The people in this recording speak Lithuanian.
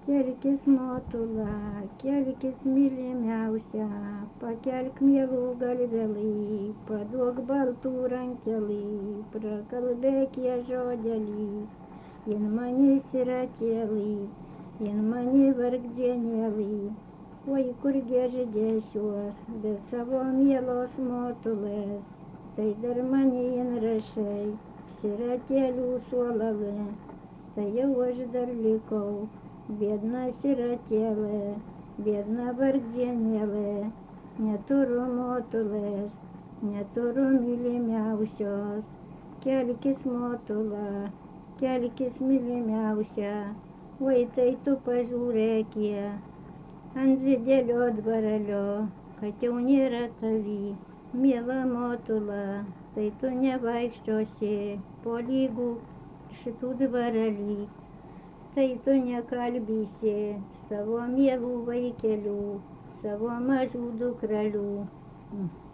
Kelkis motula, kelkis mylimiausia, pakelk mielų galvelį, paduok baltų rankelį, prakalbėk jie žodelį, jin mani siratėlį, jin mani vargdienėlį, oi kur gerždėsiuos, be savo mielos motulės, tai dar mani jin rašai, siratėlių suolale, tai jau aš dar likau. Biedna siratėlė, biedna vargdienėlė, neturiu motulės, neturiu mylimiausios. Kelkis motula, kelkis mylimiausia, oi tai tu pažiūrėkie, ant didelio dvarelio, kad jau nėra tavy, miela motula, tai tu nevaikščiosi po lygų šitų dvarelį. Tai tu nekalbysi savo mielų vaikelių, savo mažų dukrelių.